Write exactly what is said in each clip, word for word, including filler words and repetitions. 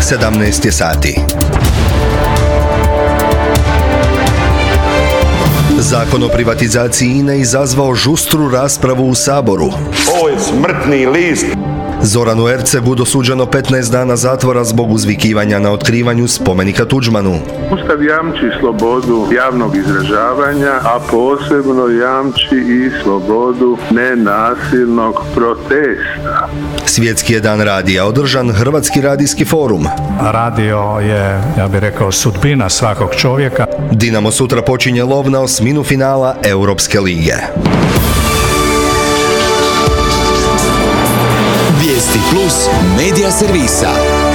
sedamnaest je sati. Zakon o privatizaciji I N E izazvao žustru raspravu u Saboru. Ovo je smrtni list. Zoranu Ercegu dosuđeno petnaest dana zatvora zbog uzvikivanja na otkrivanju spomenika Tuđmanu. Ustav jamči slobodu javnog izražavanja, a posebno jamči i slobodu nenasilnog protesta. Svjetski je dan radija održan Hrvatski radijski forum. Radio je, ja bih rekao, sudbina svakog čovjeka. Dinamo sutra počinje lov na osminu finala Europske lige. Vijesti plus medija servisa.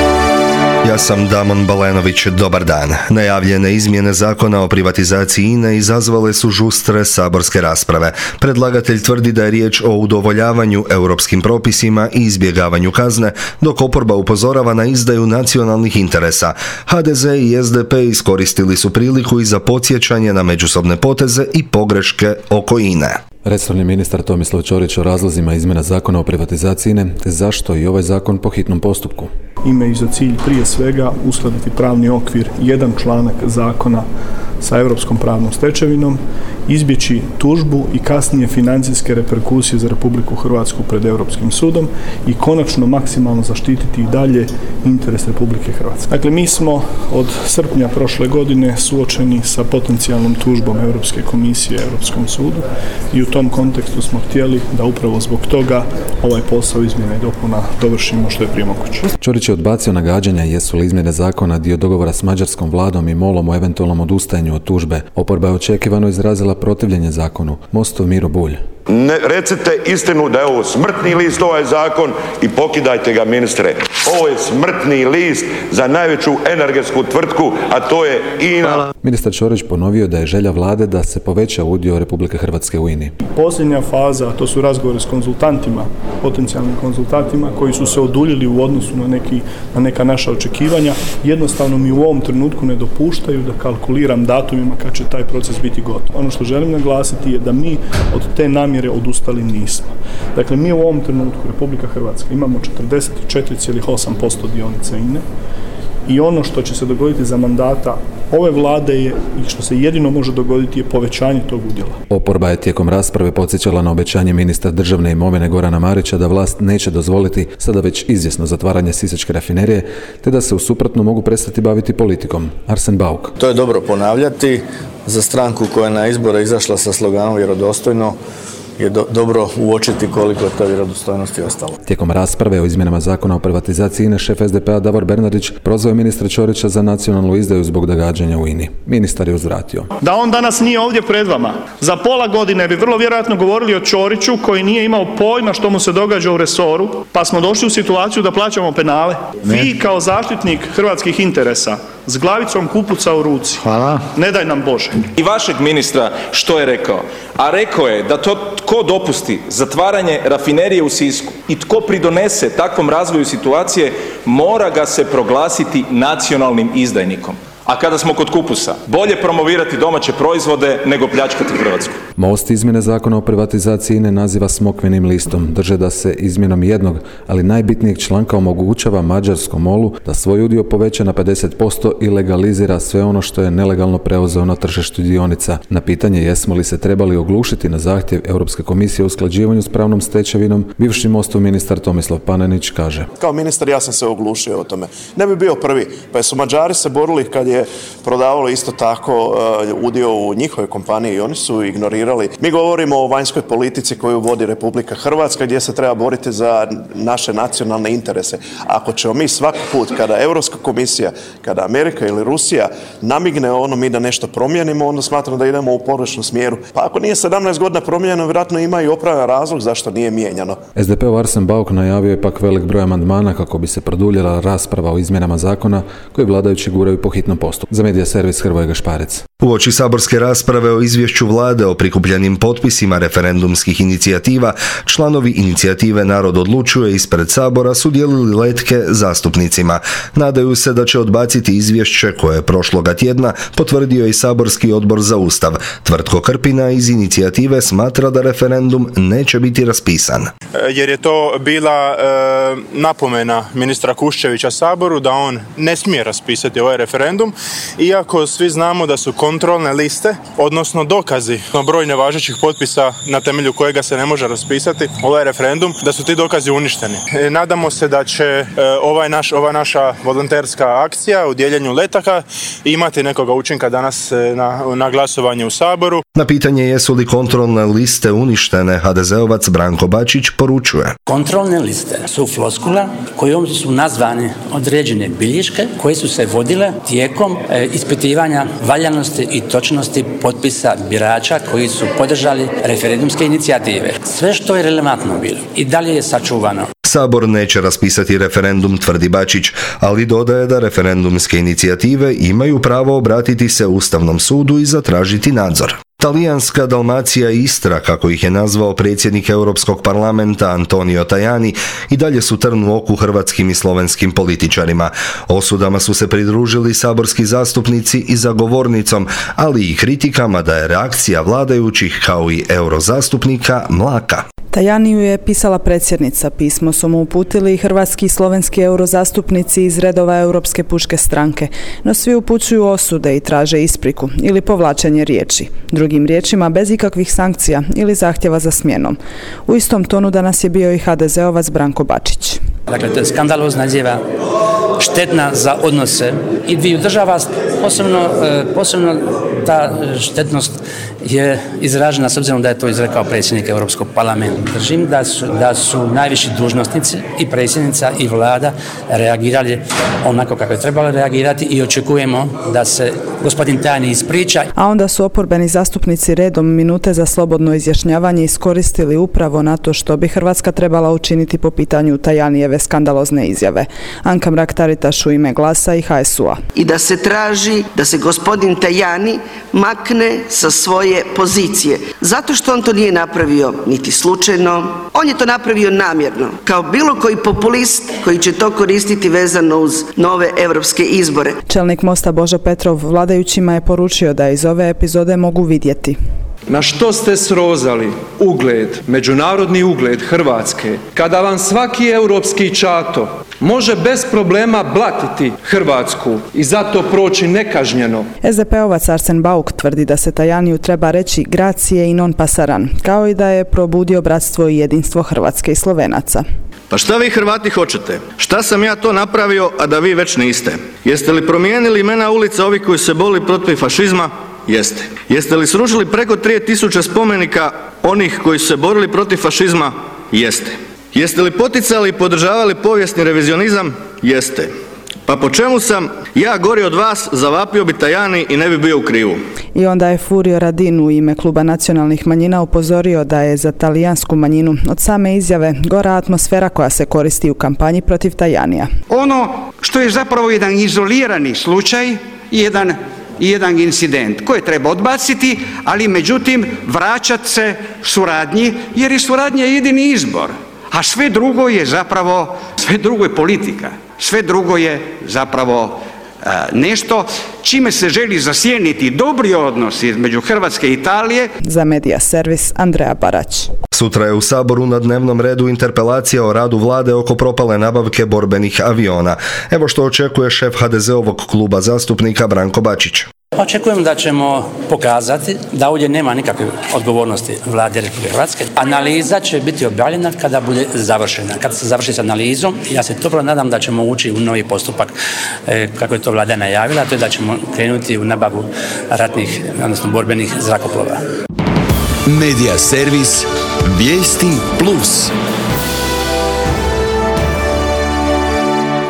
Ja sam Damon Balenović, dobar dan. Najavljene izmjene zakona o privatizaciji I N E izazvale su žustre saborske rasprave. Predlagatelj tvrdi da je riječ o udovoljavanju europskim propisima i izbjegavanju kazne, dok oporba upozorava na izdaju nacionalnih interesa. H D Z i S D P iskoristili su priliku i za podsjećanje na međusobne poteze i pogreške oko I N E. Resorni ministar Tomislav Ćorić o razlozima izmjena zakona o privatizaciji I N E, te zašto i ovaj zakon po hitnom postupku. Ima i za cilj prije svega uskladiti pravni okvir, jedan članak zakona sa europskom pravnom stečevinom, izbjeći tužbu i kasnije financijske reperkusije za Republiku Hrvatsku pred Europskim sudom i konačno maksimalno zaštititi i dalje interes Republike Hrvatske. Dakle, mi smo od srpnja prošle godine suočeni sa potencijalnom tužbom Europske komisije Europskom sudu i u tom kontekstu smo htjeli da upravo zbog toga ovaj posao izmjena i dopuna dovršimo što je prije moguće. Ćorić je odbacio nagađanja jesu li izmjene zakona dio dogovora s mađarskom vladom i MOL-om o eventualnom odustajanju od tužbe. Oporba je očekivano izrazila protivljenje zakonu. Mostov Miro Bulj. Ne recite istinu da je ovo smrtni list ovaj zakon i pokidajte ga, ministre. Ovo je smrtni list za najveću energetsku tvrtku, a to je I N A. Ministar Ćorić ponovio da je želja vlade da se poveća udio Republike Hrvatske u I N I. Posljednja faza, to su razgovori s konzultantima, potencijalnim konzultantima koji su se oduljili u odnosu na, neki, na neka naša očekivanja, jednostavno mi u ovom trenutku ne dopuštaju da kalkuliram datumima kad će taj proces biti gotov. Ono što želim naglasiti je da mi od te namjere odustali nismo. Dakle, mi u ovom trenutku, Republika Hrvatska, imamo četrdeset četiri zarez osam posto dionica I N E i ono što će se dogoditi za mandata ove vlade je, i što se jedino može dogoditi, je povećanje tog udjela. Oporba je tijekom rasprave podsjećala na obećanje ministra državne imovine Gorana Marića da vlast neće dozvoliti sada već izvjesno zatvaranje Sisačke rafinerije, te da se u suprotno mogu prestati baviti politikom. Arsen Bauk. To je dobro ponavljati za stranku koja je na izbore izašla sa sloganom vjerodostojno. Je do, dobro uočiti koliko je ta vjerodostojnosti ostalo. Tijekom rasprave o izmjenama zakona o privatizaciji I N E, šef S D P-a Davor Bernardić prozvao je ministra Ćorića za nacionalnu izdaju zbog događanja u I N I. Ministar je uzvratio. Da on danas nije ovdje pred vama, za pola godine bi vrlo vjerojatno govorili o Ćoriću koji nije imao pojma što mu se događa u resoru, pa smo došli u situaciju da plaćamo penale. Ne. Vi kao zaštitnik hrvatskih interesa s glavicom kupuca u ruci. Hvala. Ne daj nam Bože. I vašeg ministra što je rekao? A rekao je da to tko dopusti zatvaranje rafinerije u Sisku i tko pridonese takvom razvoju situacije mora ga se proglasiti nacionalnim izdajnikom. A kada smo kod kupusa, bolje promovirati domaće proizvode nego pljačkati Hrvatsku. Most izmjene zakona o privatizaciji I N E naziva smokvinim listom. Drže da se izmjenom jednog, ali najbitnijeg članka omogućava mađarskom MOL-u da svoj udio poveća na pedeset posto i legalizira sve ono što je nelegalno preuzeo na tržištu dionica. Na pitanje jesmo li se trebali oglušiti na zahtjev Europske komisije o usklađivanju s pravnom stečevinom, bivši Mostov ministar Tomislav Panenić kaže. Kao ministar ja sam se oglušio o tome. Ne bi bio prvi, pa su Mađari se borili kad je prodavalo isto tako uh, udio u njihovoj kompaniji i oni su ignorirali. Mi govorimo o vanjskoj politici koju vodi Republika Hrvatska gdje se treba boriti za naše nacionalne interese. Ako ćemo mi svaki put kada Europska komisija, kada Amerika ili Rusija namigne ono mi da nešto promijenimo, onda smatram da idemo u pogrešnom smjeru. Pa ako nije sedamnaest godina promijenjeno, vjerojatno ima i opravdan razlog zašto nije mijenjano. S D P-ov Arsen Bauk najavio je pak velik broj amandmana kako bi se produljila rasprava o izmjenama zakona koje vladajući guraju po hitnom postupku. Za medija servis Hrvoje Gašparec. Uoči saborske rasprave o izvješću vlade o prikupljenim potpisima referendumskih inicijativa, članovi inicijative Narod odlučuje ispred sabora su dijelili letke zastupnicima. Nadaju se da će odbaciti izvješće koje je prošloga tjedna potvrdio i saborski odbor za Ustav. Tvrtko Krpina iz inicijative smatra da referendum neće biti raspisan. Jer je to bila e, napomena ministra Kuščevića Saboru da on ne smije raspisati ovaj referendum, iako svi znamo da su kontrolne liste, odnosno dokazi na broj nevažećih potpisa na temelju kojega se ne može raspisati ovaj referendum, da su ti dokazi uništeni. E, nadamo se da će e, ovaj naš, ova naša volonterska akcija u dijeljenju letaka imati nekoga učinka danas e, na, na glasovanje u Saboru. Na pitanje jesu li kontrolne liste uništene, ha de zeovac Branko Bačić poručuje. Kontrolne liste su floskula kojom su nazvane određene bilješke koje su se vodile tijekom e, ispitivanja valjanosti i točnosti potpisa birača koji su podržali referendumske inicijative. Sve što je relevantno bilo i dalje je sačuvano. Sabor neće raspisati referendum, tvrdi Bačić, ali dodaje da referendumske inicijative imaju pravo obratiti se Ustavnom sudu i zatražiti nadzor. Talijanska Dalmacija i Istra, kako ih je nazvao predsjednik Europskog parlamenta Antonio Tajani, i dalje su trn u oku hrvatskim i slovenskim političarima. Osudama su se pridružili saborski zastupnici i za govornicom, ali i kritikama da je reakcija vladajućih kao i eurozastupnika mlaka. Tajaniju je pisala predsjednica, pismo su mu uputili i hrvatski i slovenski eurozastupnici iz redova Europske pučke stranke, no svi upućuju osude i traže ispriku ili povlačenje riječi. Drugim riječima, bez ikakvih sankcija ili zahtjeva za smjenom. U istom tonu danas je bio i ha de zeovac Branko Bačić. Dakle, to je skandalozna izjava, štetna za odnose i dviju država, posebno, posebno ta štetnost je izražena s obzirom da je to izrekao predsjednik Europskog parlamenta. Držim da su, da su najviši dužnosnici i predsjednica i vlada reagirali onako kako je trebalo reagirati i očekujemo da se gospodin Tajani ispriča. A onda su oporbeni zastupnici redom minute za slobodno izjašnjavanje iskoristili upravo na to što bi Hrvatska trebala učiniti po pitanju Tajanijeve skandalozne izjave. Anka Mrak-Taritaš u ime Glasa i ha es u a. I da se traži da se gospodin Tajani makne sa svoje pozicije. Zato što on to nije napravio niti slučajno, on je to napravio namjerno, kao bilo koji populist koji će to koristiti vezano uz nove europske izbore. Čelnik Mosta Božo Petrov vladajućima je poručio da iz ove epizode mogu vidjeti na što ste srozali ugled, međunarodni ugled Hrvatske, kada vam svaki europski čato može bez problema blatiti Hrvatsku i zato proći nekažnjeno. es de pe-ovac Arsen Bauk tvrdi da se Tajaniju treba reći grazie i non pasaran, kao i da je probudio bratstvo i jedinstvo Hrvatske i Slovenaca. Pa šta vi Hrvati hoćete? Šta sam ja to napravio, a da vi već niste? Jeste li promijenili imena ulica ovi koji se boli protiv fašizma? Jeste. Jeste li srušili preko tri tisuće spomenika onih koji su se borili protiv fašizma? Jeste. Jeste li poticali i podržavali povijesni revizionizam? Jeste. Pa po čemu sam ja gori od vas, zavapio bi Tajani i ne bi bio u krivu. I onda je Furio Radin u ime Kluba nacionalnih manjina upozorio da je za talijansku manjinu od same izjave gora atmosfera koja se koristi u kampanji protiv Tajanija. Ono što je zapravo jedan izolirani slučaj, jedan i jedan incident koji treba odbaciti, ali međutim vraćati se suradnji, jer je suradnja jedini izbor, a sve drugo je zapravo, sve drugo je politika, sve drugo je zapravo e, nešto čime se želi zasjeniti dobri odnos između Hrvatske i Italije. Za Medija servis Andreja Barać. Sutra je u Saboru na dnevnom redu interpelacija o radu vlade oko propale nabavke borbenih aviona. Evo što očekuje šef ha de zeovog kluba zastupnika Branko Bačić. Očekujem da ćemo pokazati da ovdje nema nikakve odgovornosti vlade Republike Hrvatske. Analiza će biti objavljena kada bude završena. Kada se završi s analizom, ja se toplo nadam da ćemo ući u novi postupak e, kako je to vlada najavila, to je da ćemo krenuti u nabavu ratnih, odnosno borbenih zrakoplova. Medija servis Vijesti plus.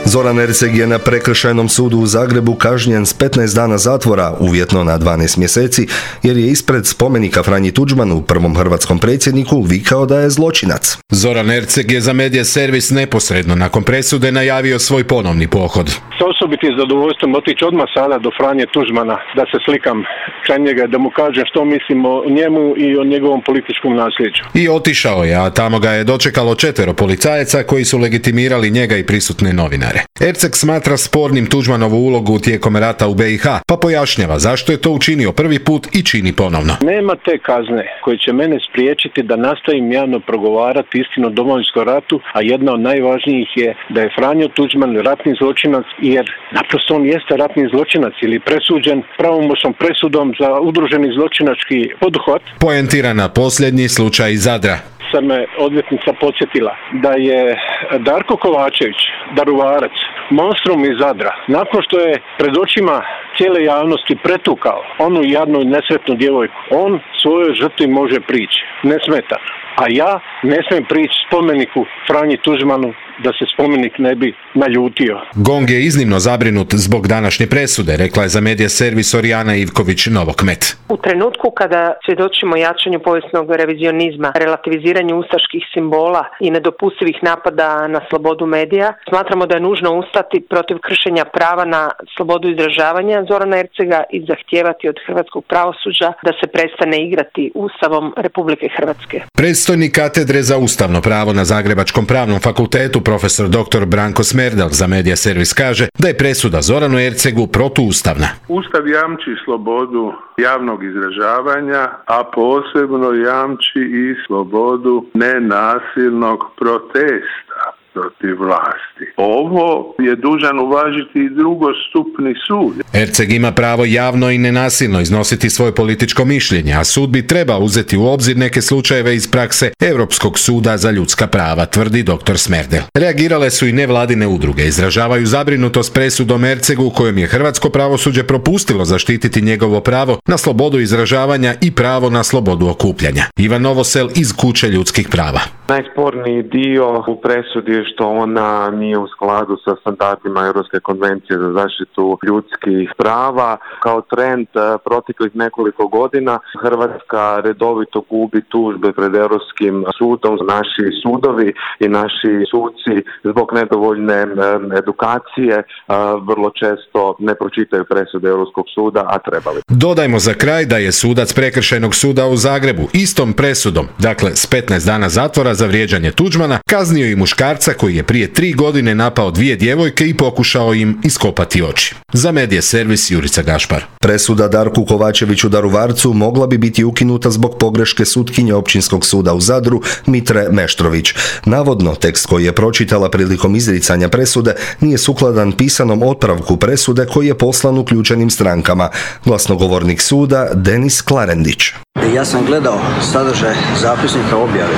Zoran Erceg je na prekršajnom sudu u Zagrebu kažnjen s petnaest dana zatvora, uvjetno na dvanaest mjeseci, jer je ispred spomenika Franji Tuđmanu, prvom hrvatskom predsjedniku, vikao da je zločinac. Zoran Erceg je za Medija Servis neposredno nakon presude najavio svoj ponovni pohod. S osobitim zadovoljstvom otići odmah sada do Franje Tuđmana, da se slikam kraj njega, da mu kažem što mislim o njemu i o njegovom političkom nasljeđu. I otišao je, a tamo ga je dočekalo četvero policajaca koji su legitimirali njega i prisutne novinare. Erceg smatra spornim Tuđmanovu ulogu tijekom rata u be i ha, pa pojašnjava zašto je to učinio prvi put i čini ponovno. Nema te kazne koje će mene spriječiti da nastavim javno progovarati istinu o Domovinskom ratu, a jedna od najvažnijih je da je Franjo Tuđman ratni zločinac, jer naprosto on jeste ratni zločinac ili presuđen pravomoćnom presudom za udruženi zločinački poduhvat. Poentira na posljednji slučaj iz Zadra. Sam me odvjetnica podsjetila da je Darko Kovačević, Daruvarac, monstrum iz Zadra, nakon što je pred očima cijele javnosti pretukao onu jadnu i nesretnu djevojku, on svojoj žrtvi može prići, ne smeta. A ja ne smijem prići spomeniku Franji Tuđmanu da se spomenik ne bi naljutio. Gong je iznimno zabrinut zbog današnje presude, rekla je za Medija Servis Orijana Ivković Novokmet. U trenutku kada svjedočimo jačanju povijesnog revizionizma, relativiziranju ustaških simbola i nedopustivih napada na slobodu medija, smatramo da je nužno ustati protiv kršenja prava na slobodu izražavanja Zorana Ercega i zahtijevati od hrvatskog pravosuđa da se prestane igrati Ustavom Republike Hrvatske. Predstojnik katedre za ustavno pravo na Zagrebačkom pravnom fakultetu profesor doktor Branko Smerdel za Medija Servis kaže da je presuda Zoranu Ercegu protuustavna. Ustav jamči slobodu javnog izražavanja, a posebno jamči i slobodu nenasilnog protesta protiv vlasti. Ovo je dužan uvažiti i drugostupni sud. Erceg ima pravo javno i nenasilno iznositi svoje političko mišljenje, a sud bi trebao uzeti u obzir neke slučajeve iz prakse Europskog suda za ljudska prava, tvrdi doktor Smerdel. Reagirale su i nevladine udruge, izražavaju zabrinutost presudom Ercegu kojom je hrvatsko pravosuđe propustilo zaštititi njegovo pravo na slobodu izražavanja i pravo na slobodu okupljanja. Ivan Novosel iz Kuće ljudskih prava. Najsporniji dio u presudi je što ona nije u skladu sa standardima Europske konvencije za zaštitu ljudskih prava. Kao trend proteklih nekoliko godina Hrvatska redovito gubi tužbe pred Europskim sudom. Naši sudovi i naši suci zbog nedovoljne edukacije vrlo često ne pročitaju presude Europskog suda, a trebali. Dodajmo za kraj da je sudac Prekršajnog suda u Zagrebu istom presudom, dakle s petnaest dana zatvora za vrijeđanje Tuđmana, kaznio i muškarca koji je prije tri godine napao dvije djevojke i pokušao im iskopati oči. Za Medija Servis Jurica Gašpar. Presuda Darku Kovačeviću Daruvarcu mogla bi biti ukinuta zbog pogreške sutkinje Općinskog suda u Zadru Mitre Meštrović. Navodno, tekst koji je pročitala prilikom izricanja presude nije sukladan pisanom otpravku presude koji je poslan uključenim strankama. Glasnogovornik suda Denis Klarendić. Ja sam gledao sadržaj zapisnika objave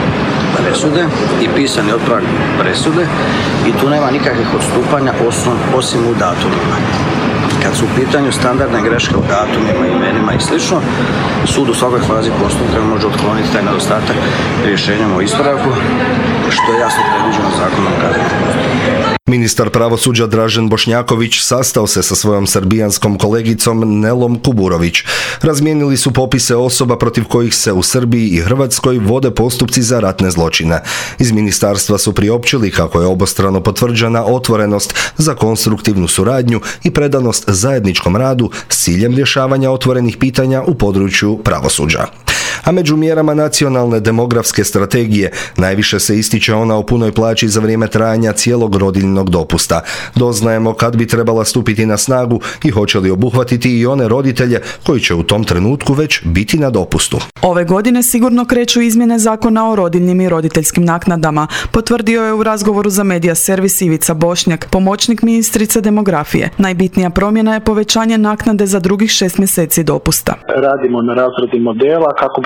presude i pisani otpravak presude i tu nema nikakvih odstupanja osim u datumima. Kad su u pitanju standardne greške u datumima, imenima i slično, sud u svakoj fazi postupka može otkloniti taj nedostatak rješenjem o ispravku, što je jasno predviđeno zakonom o kaznenom postupku. Ministar pravosuđa Dražen Bošnjaković sastao se sa svojom srbijanskom kolegicom Nelom Kuburović. Razmijenili su popise osoba protiv kojih se u Srbiji i Hrvatskoj vode postupci za ratne zločine. Iz ministarstva su priopćili kako je obostrano potvrđena otvorenost za konstruktivnu suradnju i predanost zajedničkom radu s ciljem rješavanja otvorenih pitanja u području pravosuđa. A među mjerama nacionalne demografske strategije najviše se ističe ona o punoj plaći za vrijeme trajanja cijelog rodiljnog dopusta. Doznajemo kad bi trebala stupiti na snagu i hoće li obuhvatiti i one roditelje koji će u tom trenutku već biti na dopustu. Ove godine sigurno kreću izmjene zakona o rodiljnim i roditeljskim naknadama, potvrdio je u razgovoru za Medija Servis Ivica Bošnjak, pomoćnik ministrice demografije. Najbitnija promjena je povećanje naknade za drugih šest mjeseci dopusta. Radimo na razradi modela kako bi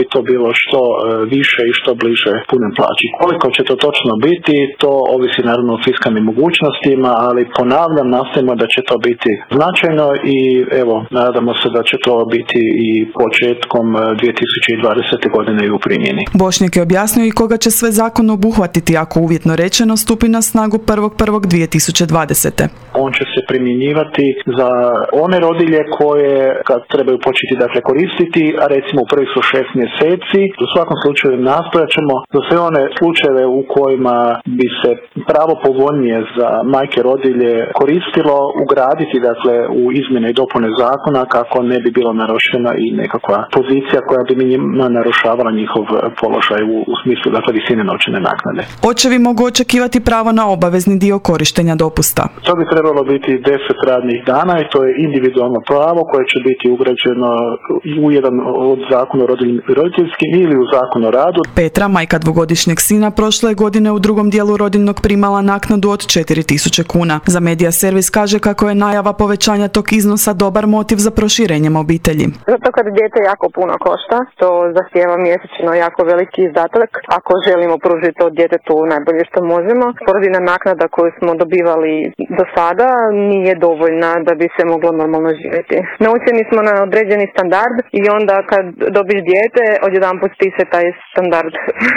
bi to bilo što više i što bliže punoj plaći. Koliko će to točno biti, to ovisi naravno o fiskalnim mogućnostima, ali ponavljam, nastojimo da će to biti značajno i evo, nadamo se da će to biti i početkom dvije tisuće dvadesete. godine i u primjeni. Bošnjak je objasnio i koga će sve zakon obuhvatiti ako uvjetno rečeno stupi na snagu prvog prvog dvije tisuće dvadesete. On će se primjenjivati za one rodilje koje kad trebaju početi dakle koristiti, a recimo u prvih su šest mjeseci. U svakom slučaju nastojat ćemo za sve one slučajeve u kojima bi se pravo povoljnije za majke rodilje koristilo ugraditi dakle u izmjene i dopune zakona kako ne bi bilo narušena i nekakva pozicija koja bi njima narušavala njihov položaj u, u smislu dakle visine novčane naknade. Očevi mogu očekivati pravo na obavezni dio korištenja dopusta. To bi trebalo biti deset radnih dana i to je individualno pravo koje će biti ugrađeno u jedan od zakona o roditeljskim ili u zakon o radu. Petra, majka dvogodišnjeg sina, prošle godine u drugom dijelu rodiljnog primala naknadu od četiri tisuće kuna. Za Medija servis kaže kako je najava povećanja tog iznosa dobar motiv za proširenjem obitelji. Zato kad dijete jako puno košta, to zahtijeva mjesečno jako veliki izdatak. Ako želimo pružiti to djetetu najbolje što možemo, porodiljna naknada koju smo dobivali do sada nije dovoljna da bi se moglo normalno živjeti. Naučeni smo na određeni standard i onda kad dobiš dijete, odjedanput ti se taj standard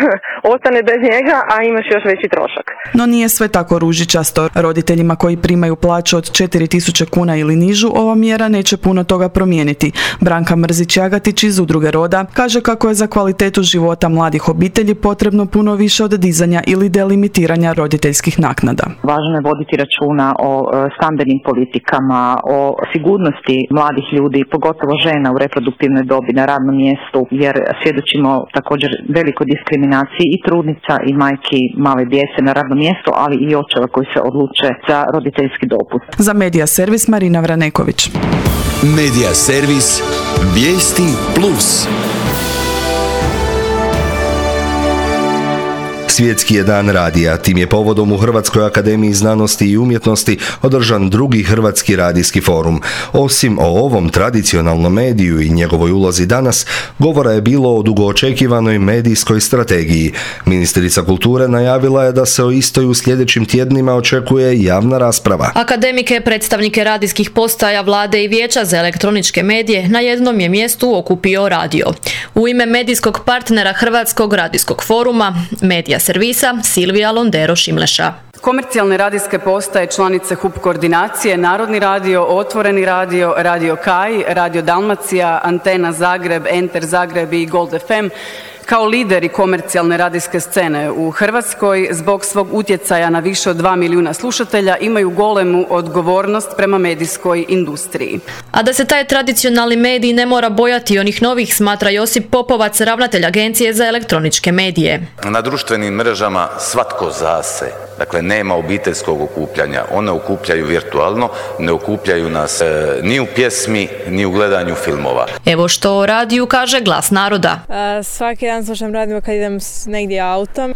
ostane bez njega, a imaš još veći trošak. No nije sve tako ružičasto. Roditeljima koji primaju plaću od četiri tisuće kuna ili nižu, ova mjera neće puno toga promijeniti. Branka Mrzić-Jagatić iz Udruge Roda kaže kako je za kvalitetu života mladih obitelji potrebno puno više od dizanja ili delimitiranja roditeljskih naknada. Važno je voditi računa o stambenim politikama, o sigurnosti mladih ljudi, pogotovo žena u reproduktivnoj dobi na radnom mjestu, jer svjedočimo također velikoj diskriminaciji i trudnica i majki male djece na radnom mjestu, ali i očeva koji se odluče za roditeljski dopust. Za Medija servis Marina Vraneković. Medija servis Vijesti Plus. Svjetski je dan radija, tim je povodom u Hrvatskoj akademiji znanosti i umjetnosti održan drugi Hrvatski radijski forum. Osim o ovom tradicionalnom mediju i njegovoj ulozi danas, govora je bilo o dugoočekivanoj medijskoj strategiji. Ministrica kulture najavila je da se o istoj u sljedećim tjednima očekuje javna rasprava. Akademike, predstavnike radijskih postaja, vlade i vijeća za elektroničke medije na jednom je mjestu okupio radio. U ime medijskog partnera Hrvatskog radijskog foruma, Medija servisa, Silvija Londero Šimleša. Komercijalne radijske postaje, članice H U P koordinacije, Narodni radio, Otvoreni radio, Radio Kaj, Radio Dalmacija, Antena Zagreb, Enter Zagreb i Gold F M, kao lideri komercijalne radijske scene u Hrvatskoj zbog svog utjecaja na više od dva milijuna slušatelja imaju golemu odgovornost prema medijskoj industriji. A da se taj tradicionalni medij ne mora bojati onih novih, smatra Josip Popovac, ravnatelj Agencije za elektroničke medije. Na društvenim mrežama svatko za se. Dakle, nema obiteljskog okupljanja. One okupljaju virtualno, ne okupljaju nas e, ni u pjesmi, ni u gledanju filmova. Evo što o radiju kaže Glas naroda. A, svaki dan slušam radio kad idem negdje autom.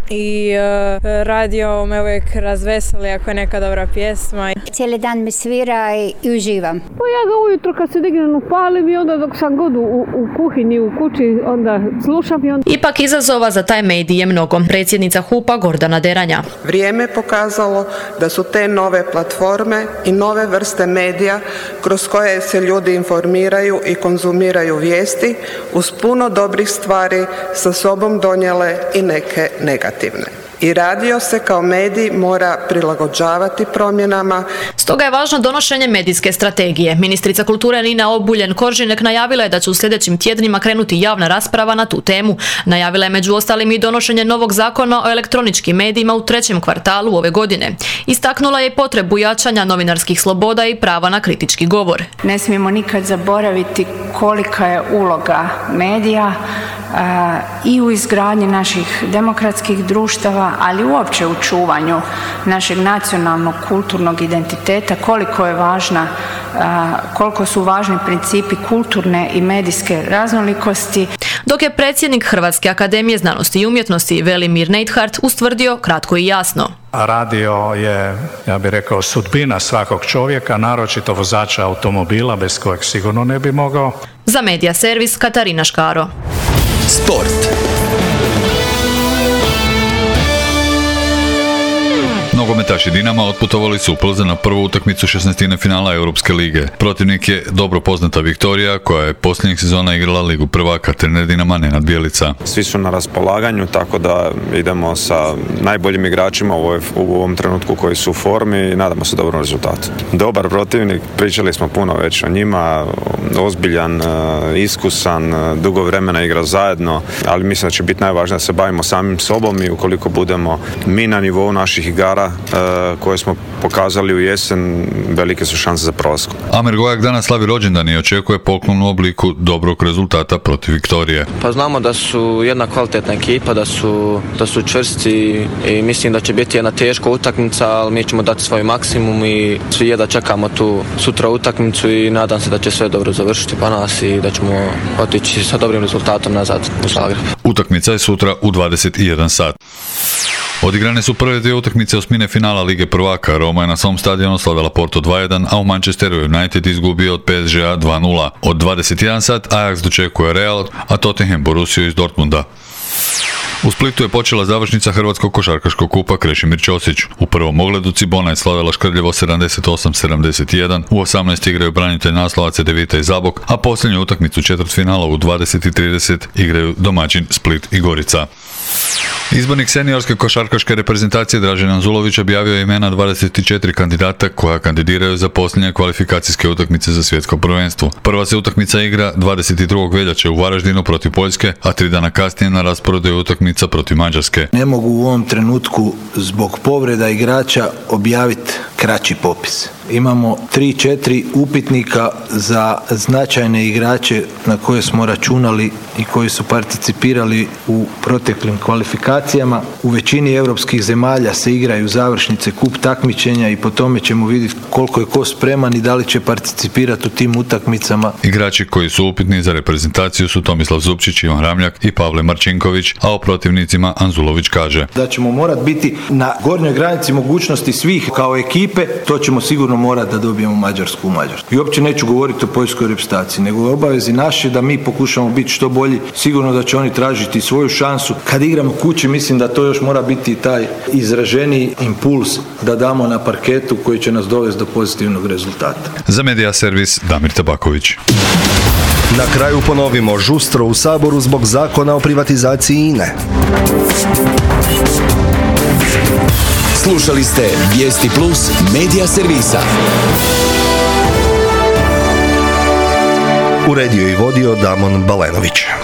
I uh, radio me uvijek razveseli ako je neka dobra pjesma. Cijeli dan mi svira i, i uživam. Pa ja ga ujutro kad se dignem upalim i onda dok sam god u, u kuhinji, u kući, onda slušam i onda... Ipak izazova za taj medij je mnogo. Predsjednica H U P-a Gordana Deranja. Vrijeme je pokazalo da su te nove platforme i nove vrste medija kroz koje se ljudi informiraju i konzumiraju vijesti uz puno dobrih stvari sa sobom donijele i neke negativne. I radio se kao medij mora prilagođavati promjenama. Stoga je važno donošenje medijske strategije. Ministrica kulture Nina Obuljen-Koržinek najavila je da će u sljedećim tjednima krenuti javna rasprava na tu temu. Najavila je među ostalim i donošenje novog zakona o elektroničkim medijima u trećem kvartalu ove godine. Istaknula je i potrebu jačanja novinarskih sloboda i prava na kritički govor. Ne smijemo nikad zaboraviti kolika je uloga medija a, i u izgradnji naših demokratskih društava, ali uopće u čuvanju našeg nacionalnog kulturnog identiteta, koliko je važna, koliko su važni principi kulturne i medijske raznolikosti. dok je predsjednik Hrvatske akademije znanosti i umjetnosti Velimir Neidhardt ustvrdio kratko i jasno. Radio je, ja bih rekao, sudbina svakog čovjeka, naročito vozača automobila, bez kojeg sigurno ne bi mogao. Za Medija servis Katarina Škaro. Sport. Nogometaši Dinama otputovali su u Plzeň na prvu utakmicu šesnaestine finala Europske lige. Protivnik je dobro poznata Viktorija, koja je posljednjih sezona igrala Ligu prvaka. Trener Dinama Nenad Bjelica. Svi su na raspolaganju, tako da idemo sa najboljim igračima u, ovoj, u ovom trenutku koji su u formi i nadamo se dobrom rezultatu. Dobar protivnik, pričali smo puno već o njima, ozbiljan, iskusan, dugo vremena igra zajedno, ali mislim da će biti najvažnije da se bavimo samim sobom i ukoliko budemo mi na nivou naših igara koje smo pokazali u jesen, velike su šanse za prolazak. Amir Gojak danas slavi rođendan i očekuje poklon u obliku dobrog rezultata protiv Viktorije. Pa znamo da su jedna kvalitetna ekipa, da su, da su čvrsti i mislim da će biti jedna teška utakmica, ali mi ćemo dati svoj maksimum i svi jedva čekamo tu sutra utakmicu i nadam se da će sve dobro završiti pa nas i da ćemo otići sa dobrim rezultatom nazad u Zagreb. Utakmica je sutra u dvadeset i jedan sat. Odigrane su prve dvije utakmice osmine finala Lige prvaka. Roma je na svom stadionu slavila Porto dva jedan, a u Manchesteru United izgubio od P S G-a dva nula. Od dvadeset jedan sat Ajax dočekuje Real, a Tottenham Borussiju iz Dortmunda. U Splitu je počela završnica Hrvatskog košarkaškog kupa Krešimir Ćosić. U prvom ogledu Cibona je slavila Škrljevo sedamdeset osam sedamdeset jedan, u osamnaest igraju branitelj naslova Cedevita i Zabok, a posljednju utakmicu četvrtfinala u dvadeset i trideset igraju domaćin Split i Gorica. Izbornik seniorske košarkaške reprezentacije Dražen Anzulović objavio je imena dvadeset četiri kandidata koja kandidiraju za posljednje kvalifikacijske utakmice za svjetsko prvenstvo. Prva se utakmica igra dvadeset drugog veljače u Varaždinu protiv Poljske, a tri dana kasnije na rasporedu je utakmica protiv Mađarske. Ne mogu u ovom trenutku zbog povreda igrača objaviti kraći popis. Imamo tri četiri upitnika za značajne igrače na koje smo računali i koji su participirali u proteklim kvalifikacijama. U većini europskih zemalja se igraju završnice kup takmičenja i po tome ćemo vidjeti koliko je ko spreman i da li će participirati u tim utakmicama. Igrači koji su upitni za reprezentaciju su Tomislav Zupčić, Ivan Ramljak i Pavle Marčinković, a o protivnicima Anzulović kaže: Da ćemo morati biti na gornjoj granici mogućnosti svih kao ekipe, to ćemo sigurno morati da dobijemo Mađarsku u Mađarsku. I uopće neću govoriti o poljskoj reprezentaciji, nego o obavezi naše da mi pokušamo biti što bolji. Sigurno da će oni tražiti svoju šansu. Kad igramo kući, mislim da to još mora biti taj izraženiji impuls da damo na parketu koji će nas dovesti do pozitivnog rezultata. Za Medija servis Damir Tabaković. Na kraju ponovimo, žustro u Saboru zbog zakona o privatizaciji I N E. Slušali ste Vijesti Plus Medija servisa. Uredio i vodio Damon Balenović.